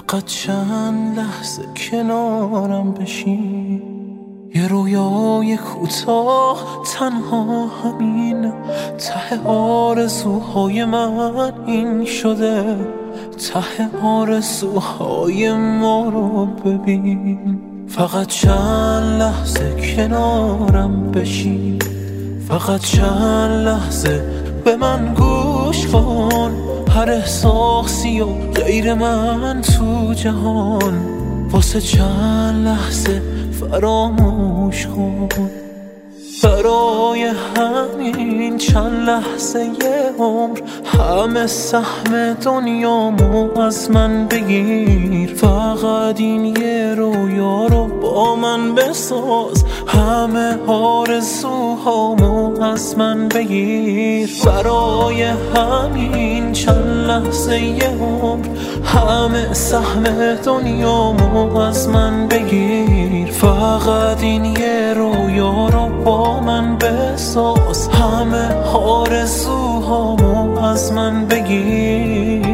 فقط چند لحظه کنارم بشین، یه رویای کوتاه تنها همین، ته آرزوهای من این شده، ته آرزوهای ما رو ببین. فقط چند لحظه کنارم بشین، فقط چند لحظه به من گوش کن، هر احساسی و غیر من تو جهان واسه چند لحظه فراموش کن. برای همین چند لحظه یه عمر همه سهم دنیامو از من بگیر، فقط این یه رویا رو با من بساز، همه آرزوهامو از من بگیر. برای همین چند لحظه یه عمر همه سهم دنیامو از من بگیر، فقط این یه رویا رو با من بساز، همه آرزوهامو از من بگیر.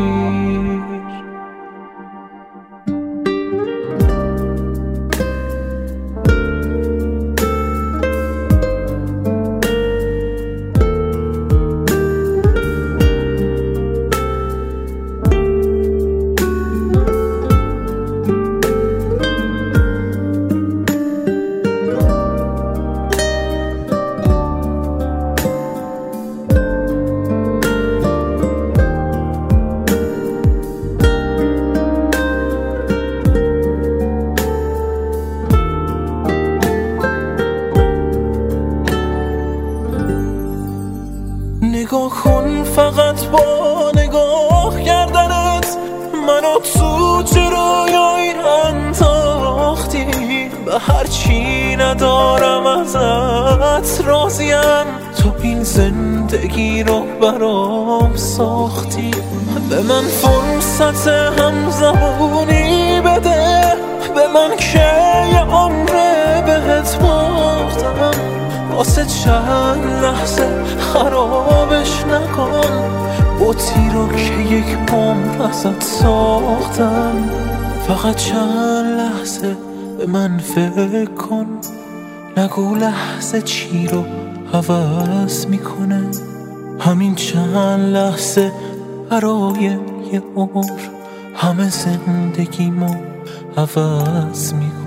نگاه کن فقط با نگاه کردنت منو تو چه رویایی انداختی، به هرچی ندارم ازت راضیم، تو این زندگی رو برام ساختی. به من فرصت همزبونی بده، به من که یه عمره بهت باختم، واسه چند لحظه خرابش نکن، بوتی رو که یک عمر ازت ساختم. فقط چند لحظه به من فکر کن، نگو لحظه چی رو عوض میکنه، همین چند لحظه برای یه عمر همه زندگیمو عوض میکنه.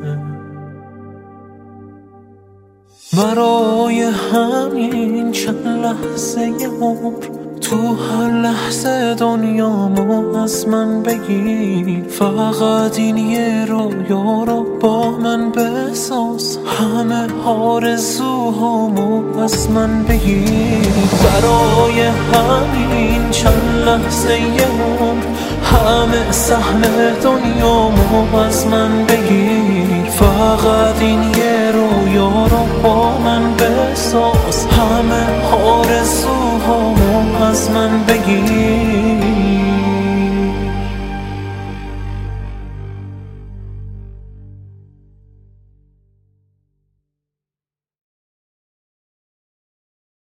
برای همین چند لحظه یه عمر تو هر لحظه دنیامو از من بگیر، فقط این یه رویا رو با من بساز، همه آرزوهامو از من بگیر. برای همین چند لحظه یه عمر همه سهم دنیامو از من بگیر، فقط این یه رویا رو با من بساز،